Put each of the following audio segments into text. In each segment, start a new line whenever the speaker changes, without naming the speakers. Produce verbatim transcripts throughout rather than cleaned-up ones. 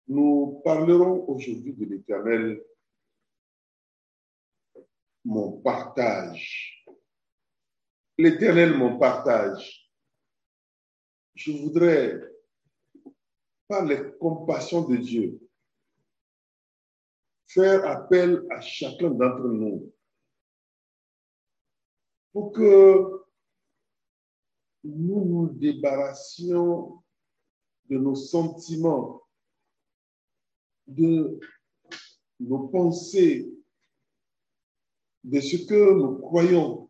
Nous parlerons aujourd'hui de l'Éternel, mon partage. L'Éternel, mon partage. Je voudrais, par les compassions de Dieu, faire appel à chacun d'entre nous pour que nous nous débarrassions de nos sentiments, de nos pensées, de ce que nous croyons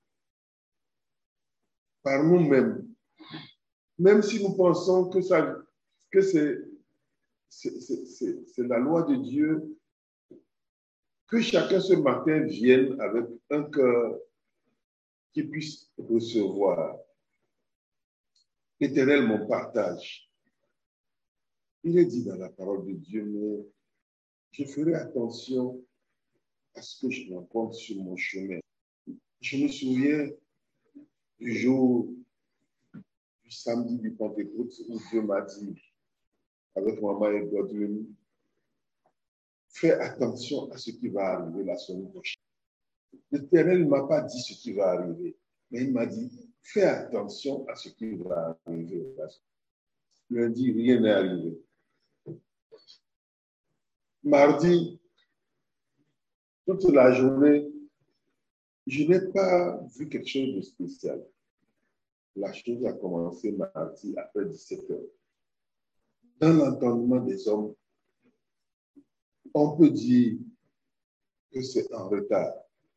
par nous-mêmes, même si nous pensons que, ça, que c'est, c'est, c'est, c'est la loi de Dieu, que chacun ce matin vienne avec un cœur qui puisse recevoir. L'Éternel, mon partage. Il est dit dans la parole de Dieu, mais je ferai attention à ce que je rencontre sur mon chemin. Je me souviens du jour du samedi du Pentecôte où Dieu m'a dit, avec maman et Godwin, fais attention à ce qui va arriver la semaine prochaine. L'Éternel ne m'a pas dit ce qui va arriver, mais il m'a dit, fais attention à ce qui va arriver. Lundi, rien n'est arrivé. Mardi, toute la journée, je n'ai pas vu quelque chose de spécial. La chose a commencé mardi après dix-sept heures. Dans l'entendement des hommes, on peut dire que c'est en retard.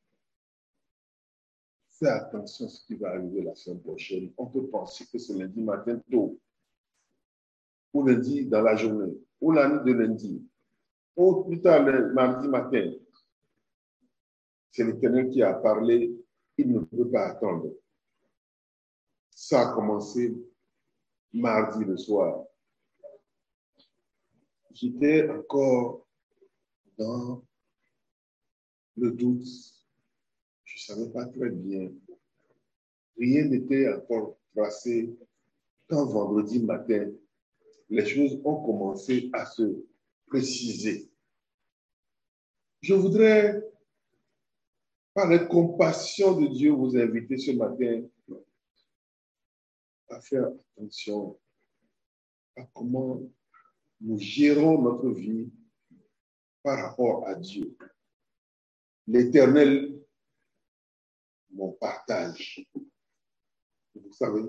Fais attention à ce qui va arriver la semaine prochaine. On peut penser que c'est lundi matin tôt, ou lundi dans la journée, ou la nuit de lundi, ou plus tard le mardi matin. C'est l'Éternel qui a parlé, il ne peut pas attendre. Ça a commencé mardi le soir. J'étais encore dans le doute. Je ne savais pas très bien. Rien n'était encore tracé. Quand vendredi matin, les choses ont commencé à se préciser. Je voudrais, par la compassion de Dieu, vous inviter ce matin à faire attention à comment nous gérons notre vie par rapport à Dieu. L'Éternel, mon partage. Vous savez,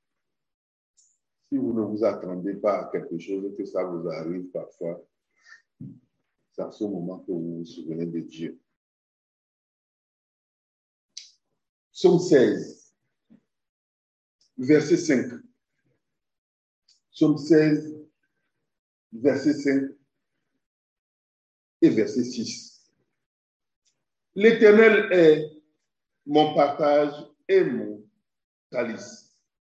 si vous ne vous attendez pas à quelque chose, que ça vous arrive parfois, c'est à ce moment que vous vous souvenez de Dieu. Psaume seize, verset cinq. Psaume seize, verset cinq et verset six. L'Éternel est mon partage et mon calice.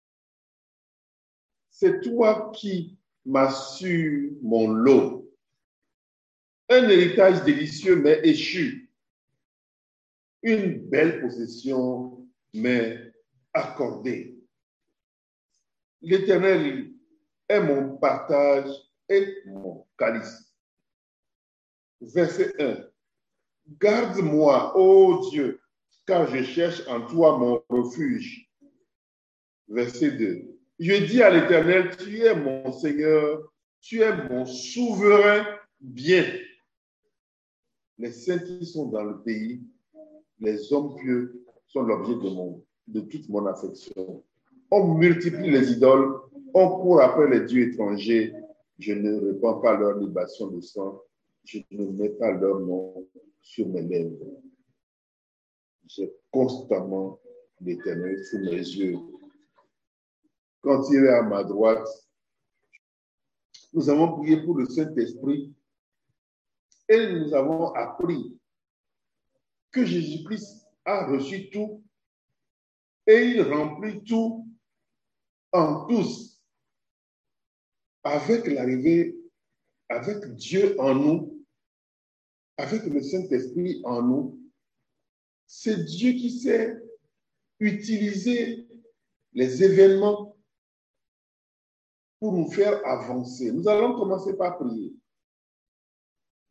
C'est toi qui m'assures mon lot. Un héritage délicieux m'est échu. Une belle possession m'est accordée. L'Éternel est mon partage et mon calice. Verset un. Garde-moi, ô Dieu, car je cherche en toi mon refuge. Verset deux. Je dis à l'Éternel, tu es mon Seigneur, tu es mon souverain bien. Les saints qui sont dans le pays, les hommes pieux sont l'objet de, mon, de toute mon affection. On multiplie les idoles, on court après les dieux étrangers. Je ne répands pas leur libation de sang, je ne mets pas leur nom sur mes lèvres. J'ai constamment l'Éternel sous mes yeux. Quand il est à ma droite, nous avons prié pour le Saint-Esprit et nous avons appris que Jésus-Christ a reçu tout et il remplit tout en tous. Avec l'arrivée, avec Dieu en nous, avec le Saint-Esprit en nous, c'est Dieu qui sait utiliser les événements pour nous faire avancer. Nous allons commencer par prier.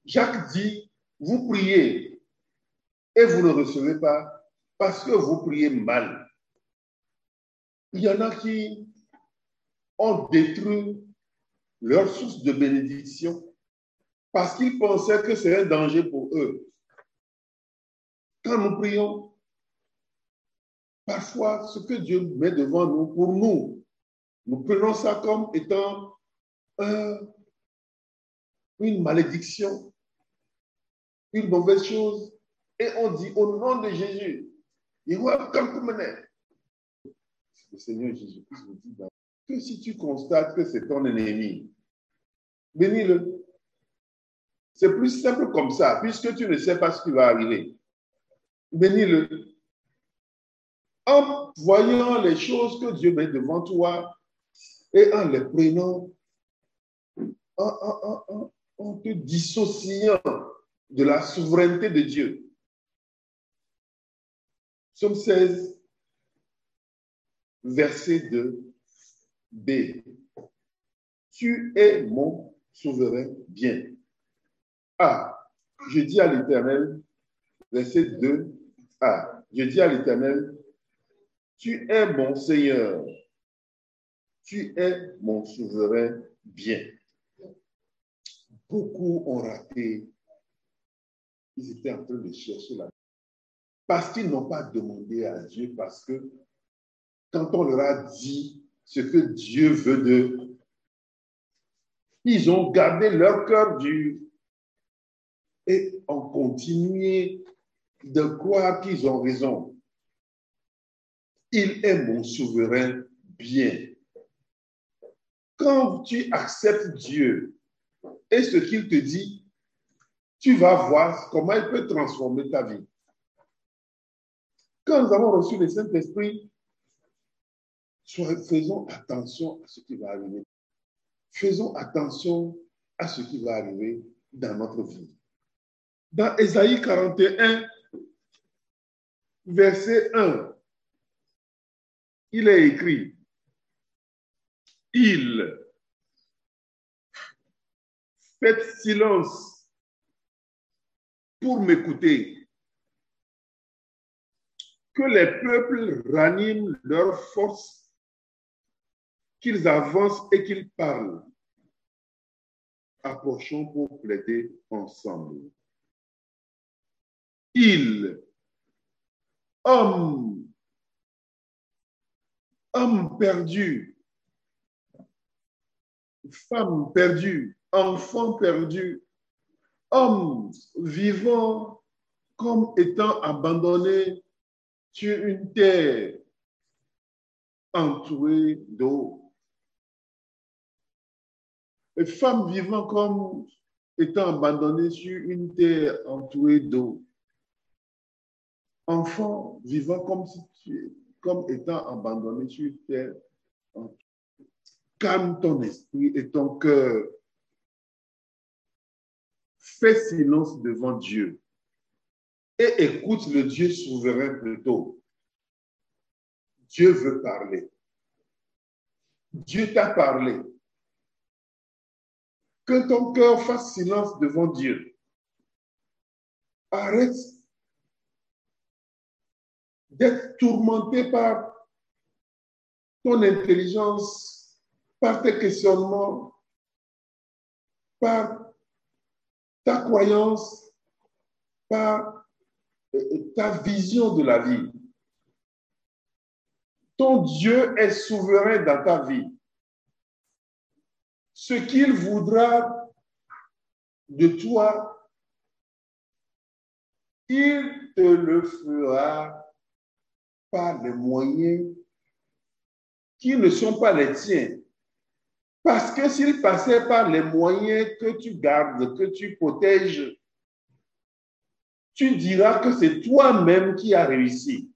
Jacques dit, vous priez et vous ne recevez pas parce que vous priez mal. Il y en a qui ont détruit leur source de bénédiction parce qu'ils pensaient que c'est un danger pour eux. Quand nous prions, parfois, ce que Dieu met devant nous, pour nous, nous prenons ça comme étant un, une malédiction, une mauvaise chose, et on dit au nom de Jésus, le Seigneur Jésus-Christ vous dit que si tu constates que c'est ton ennemi, bénis-le. C'est plus simple comme ça, puisque tu ne sais pas ce qui va arriver. Bénis-le. En voyant les choses que Dieu met devant toi et en les prenant, en, en, en, en, en te dissociant de la souveraineté de Dieu. Psaume seize, verset deux B. Tu es mon souverain bien. A. Je dis à l'Éternel, verset deux A. Je dis à l'Éternel, tu es mon Seigneur, tu es mon souverain bien. Beaucoup ont raté. Ils étaient en train de chercher la vie. Parce qu'ils n'ont pas demandé à Dieu, parce que quand on leur a dit ce que Dieu veut d'eux, ils ont gardé leur cœur dur et ont continué de croire qu'ils ont raison. Il est mon souverain bien. Quand tu acceptes Dieu et ce qu'il te dit, tu vas voir comment il peut transformer ta vie. Quand nous avons reçu le Saint-Esprit, faisons attention à ce qui va arriver. Faisons attention à ce qui va arriver dans notre vie. Dans Ésaïe quarante et un, verset un, il est écrit, il fait silence pour m'écouter, que les peuples raniment leur force, qu'ils avancent et qu'ils parlent. Approchons pour plaider ensemble. Il, homme, homme perdu, femme perdue, enfant perdu, homme vivant comme étant abandonné sur une terre entourée d'eau. Et femme vivant comme étant abandonnée sur une terre entourée d'eau. Enfant vivant comme, si tu, comme étant abandonné sur une terre entourée. Calme ton esprit et ton cœur. Fais silence devant Dieu et écoute le Dieu souverain plutôt. Dieu veut parler. Dieu t'a parlé. Que ton cœur fasse silence devant Dieu. Arrête d'être tourmenté par ton intelligence, par tes questionnements, par ta croyance, par ta vision de la vie. Ton Dieu est souverain dans ta vie. Ce qu'il voudra de toi, il te le fera par les moyens qui ne sont pas les tiens. Parce que s'il passait par les moyens que tu gardes, que tu protèges, tu diras que c'est toi-même qui as réussi.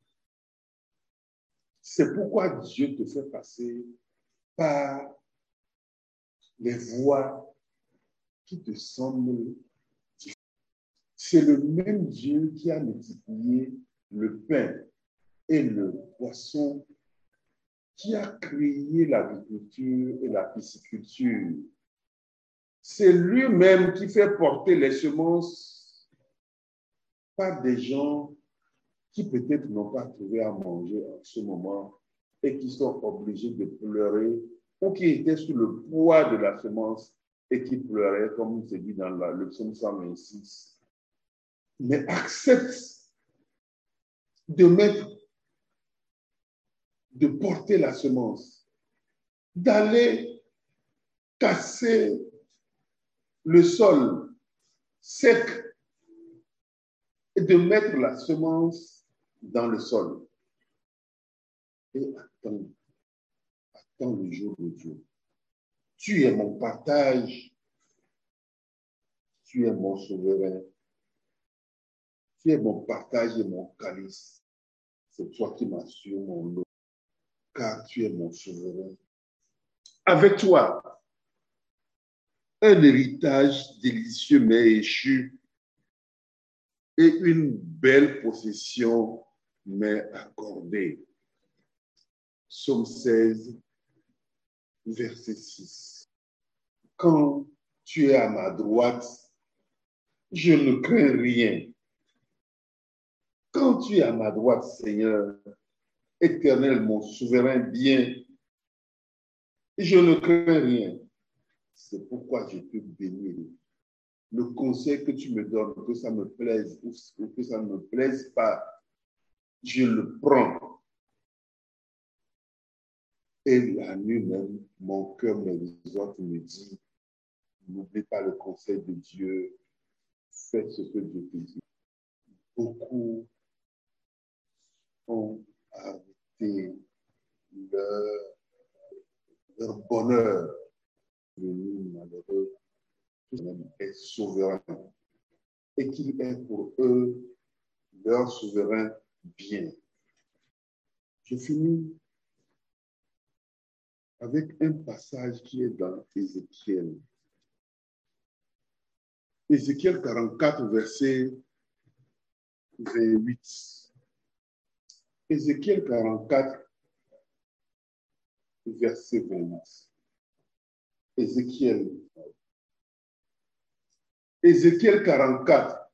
C'est pourquoi Dieu te fait passer par les voies qui te semblent différentes. C'est le même Dieu qui a multiplié le pain et le poisson, qui a créé l'agriculture et la pisciculture. c'est lui-même qui fait porter les semences par des gens qui peut-être n'ont pas trouvé à manger en ce moment et qui sont obligés de pleurer ou qui étaient sous le poids de la semence et qui pleuraient, comme c'est dit dans la, le psaume cent vingt-six. Mais accepte de mettre, de porter la semence, d'aller casser le sol sec et de mettre la semence dans le sol. Et attends, attends le jour de Dieu. Tu es mon partage, tu es mon souverain, tu es mon partage et mon calice. C'est toi qui m'assures mon lot, car tu es mon souverain. Avec toi, un héritage délicieux m'est échu et une belle possession m'est accordée. Psaume seize, verset six. Quand tu es à ma droite, je ne crains rien. Quand tu es à ma droite, Seigneur, Éternel, mon souverain bien, je ne crains rien. C'est pourquoi je te bénis. Le conseil que tu me donnes, que ça me plaise ou que ça ne me plaise pas, je le prends. Et la nuit même, mon cœur m'exhorte, me dit, n'oublie pas le conseil de Dieu, fais ce que Dieu te dit. Beaucoup ont arrêté leur, leur bonheur. Venu malheureux, tout même est souverain et qu'il est pour eux leur souverain bien. Je finis avec un passage qui est dans Ézéchiel. Ézéchiel quarante-quatre, verset vingt-huit. Ézéchiel quarante-quatre, verset vingt-huit. Ézéchiel. Ézéchiel quarante-quatre,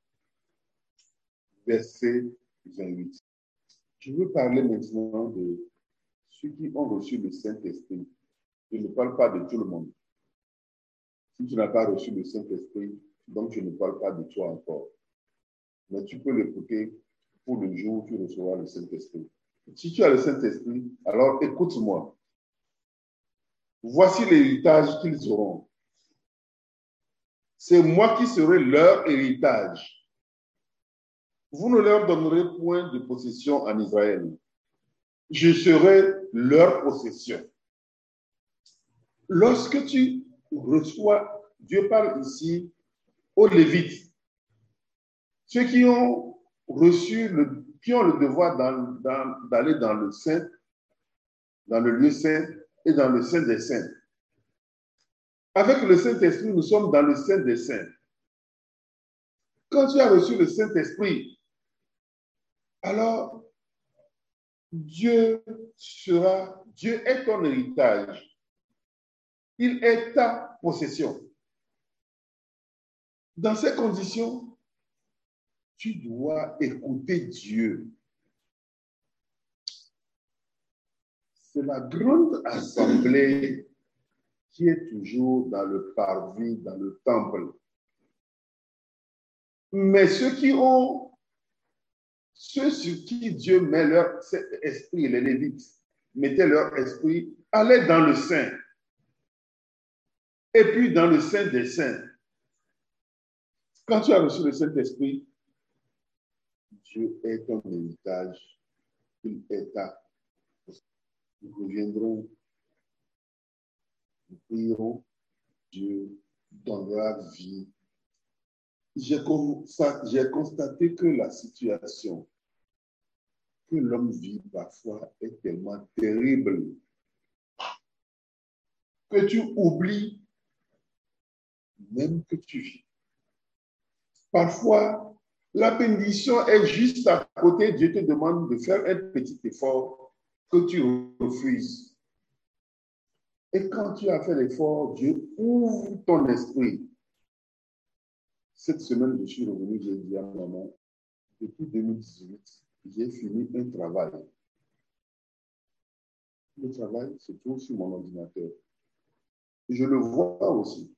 verset vingt-huit. Je veux parler maintenant de ceux qui ont reçu le Saint-Esprit. Je ne parle pas de tout le monde. Si tu n'as pas reçu le Saint-Esprit, donc je ne parle pas de toi encore. Mais tu peux l'écouter pour le jour où tu recevras le Saint-Esprit. Si tu as le Saint-Esprit, alors écoute-moi. Voici l'héritage qu'ils auront. C'est moi qui serai leur héritage. Vous ne leur donnerez point de possession en Israël. Je serai leur possession. Lorsque tu reçois, Dieu parle ici aux Lévites, ceux qui ont reçu, le, qui ont le devoir dans, dans, d'aller dans le Saint, dans le lieu saint et dans le Saint des Saints. Avec le Saint-Esprit, nous sommes dans le Saint des Saints. Quand tu as reçu le Saint-Esprit, alors Dieu sera, Dieu est ton héritage. Il est ta possession. Dans ces conditions, tu dois écouter Dieu. C'est la grande assemblée qui est toujours dans le parvis, dans le temple. Mais ceux qui ont, ceux sur qui Dieu met leur esprit, les Lévites, mettaient leur esprit, allaient dans le Saint. Et puis dans le Saint des Saints. Quand tu as reçu le Saint-Esprit, Dieu est ton héritage. Il est ta. Nous reviendrons, nous prierons, Dieu donnera vie. J'ai constaté que la situation que l'homme vit parfois est tellement terrible que tu oublies même que tu vis. Parfois, la bénédiction est juste à côté. Dieu te demande de faire un petit effort que tu refuses. Et quand tu as fait l'effort, Dieu ouvre ton esprit. Cette semaine, je suis revenu, j'ai dit à maman, depuis deux mille dix-huit, j'ai fini un travail. Le travail se trouve sur mon ordinateur. Je le vois aussi.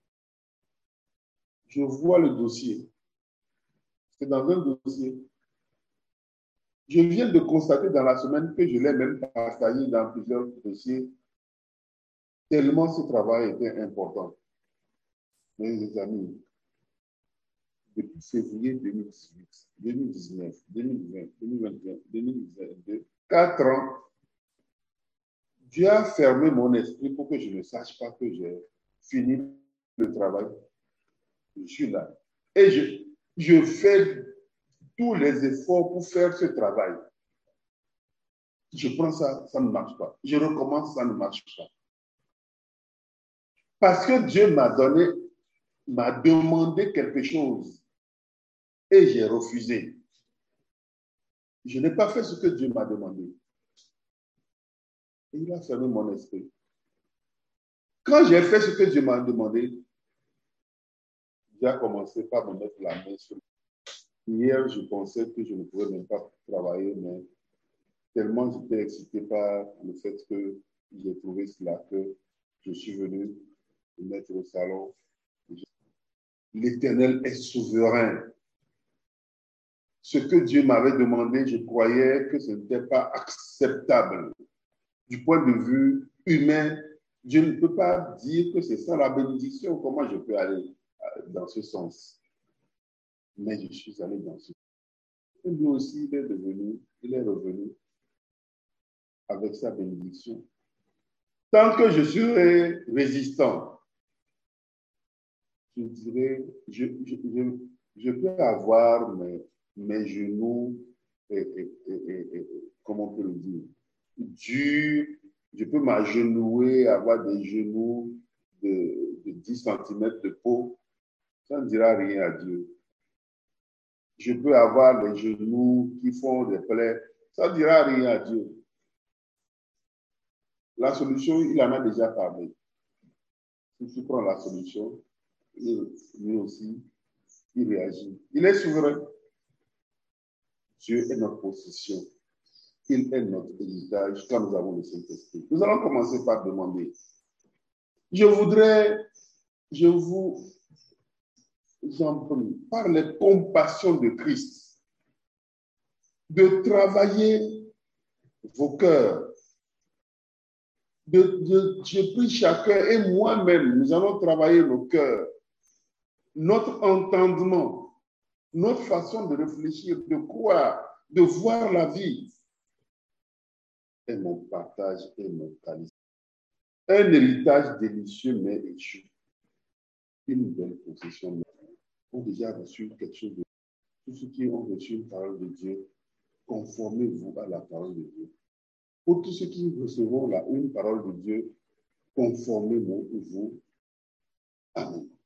Je vois le dossier. C'est dans un dossier. Je viens de constater dans la semaine que je l'ai même partagé dans plusieurs dossiers, tellement ce travail était important. Mes amis, depuis février deux mille dix-huit, deux mille dix-neuf, deux mille vingt, deux mille vingt et un, deux mille vingt-deux, quatre ans, Dieu a fermé mon esprit pour que je ne sache pas que j'ai fini le travail. Je suis là. Et je, je fais tous les efforts pour faire ce travail. Je prends ça, ça ne marche pas. Je recommence, ça ne marche pas. Parce que Dieu m'a donné, m'a demandé quelque chose et j'ai refusé. Je n'ai pas fait ce que Dieu m'a demandé. Et il a fermé mon esprit. Quand j'ai fait ce que Dieu m'a demandé, Dieu a commencé par me mettre la main sur moi. Hier, je pensais que je ne pouvais même pas travailler, mais tellement j'étais excité par le fait que j'ai trouvé cela que je suis venu me mettre au salon. L'Éternel est souverain. Ce que Dieu m'avait demandé, je croyais que ce n'était pas acceptable. Du point de vue humain, Dieu ne peut pas dire que c'est ça la bénédiction. Comment je peux aller dans ce sens? Mais je suis allé dans ce sens. Et lui aussi, il est devenu, il est revenu avec sa bénédiction. Tant que je serai résistant, je dirais, je, je, je, je peux avoir mes, mes genoux, et, et, et, et, comment on peut le dire, durs. Je peux m'agenouiller, avoir des genoux de, de dix centimètres de peau. Ça ne dira rien à Dieu. Je peux avoir les genoux qui font des plaies. Ça ne dira rien à Dieu. La solution, il en a déjà parlé. Si tu prends la solution, lui aussi, il réagit. Il est souverain. Dieu est notre possession. Il est notre héritage quand nous avons le Saint-Esprit. Nous allons commencer par demander. Je voudrais, je vous en prie, par les compassions de Christ, de travailler vos cœurs. De, de, je prie chacun et moi-même, nous allons travailler nos cœurs, notre entendement, notre façon de réfléchir, de croire, de voir la vie. Et mon partage et mon qualité. Un héritage délicieux mais échu. Une belle possession. Ont déjà reçu quelque chose de tous ceux qui ont reçu une parole de Dieu, conformez-vous à la parole de Dieu. Pour tous ceux qui recevront la une parole de Dieu, conformez-vous. Amen.